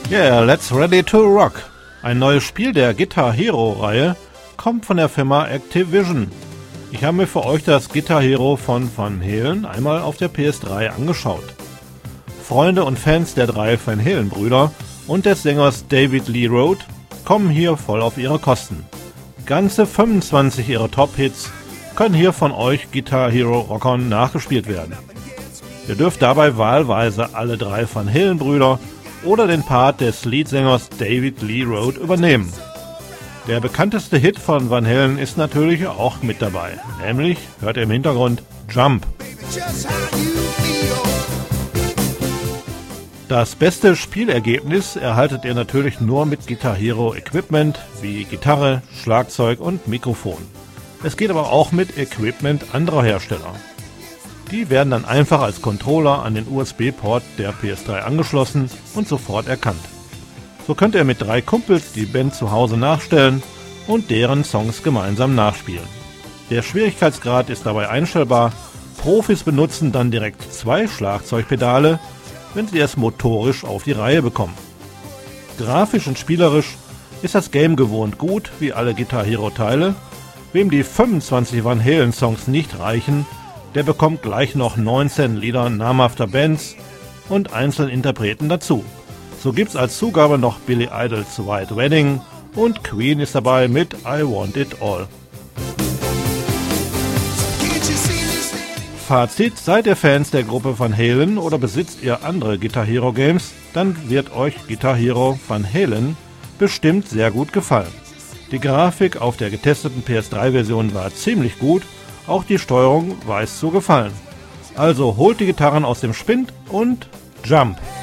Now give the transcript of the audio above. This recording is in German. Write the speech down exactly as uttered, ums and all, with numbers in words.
Yeah, let's ready to rock. Ein neues Spiel der Guitar Hero-Reihe kommt von der Firma Activision. Ich habe mir für euch das Guitar Hero von Van Halen einmal auf der P S drei angeschaut. Freunde und Fans der drei Van Halen-Brüder und des Sängers David Lee Roth kommen hier voll auf ihre Kosten. Ganze fünfundzwanzig ihrer Top-Hits können hier von euch Guitar Hero-Rockern nachgespielt werden. Ihr dürft dabei wahlweise alle drei Van Halen-Brüder oder den Part des Leadsängers David Lee Roth übernehmen. Der bekannteste Hit von Van Halen ist natürlich auch mit dabei, nämlich, hört ihr im Hintergrund, Jump. Das beste Spielergebnis erhaltet ihr natürlich nur mit Guitar Hero Equipment wie Gitarre, Schlagzeug und Mikrofon. Es geht aber auch mit Equipment anderer Hersteller. Die werden dann einfach als Controller an den U S B-Port der P S drei angeschlossen und sofort erkannt. So könnt ihr mit drei Kumpels die Band zu Hause nachstellen und deren Songs gemeinsam nachspielen. Der Schwierigkeitsgrad ist dabei einstellbar. Profis benutzen dann direkt zwei Schlagzeugpedale, wenn sie es motorisch auf die Reihe bekommen. Grafisch und spielerisch ist das Game gewohnt gut, wie alle Guitar Hero Teile. Wem die fünfundzwanzig Van Halen Songs nicht reichen, der bekommt gleich noch neunzehn Lieder namhafter Bands und Einzelinterpreten dazu. So gibt's als Zugabe noch Billy Idols White Wedding und Queen ist dabei mit I Want It All. Fazit: Seid ihr Fans der Gruppe Van Halen oder besitzt ihr andere Guitar Hero Games, dann wird euch Guitar Hero Van Halen bestimmt sehr gut gefallen. Die Grafik auf der getesteten P S drei Version war ziemlich gut, auch die Steuerung weiß zu gefallen. Also holt die Gitarren aus dem Spind und Jump!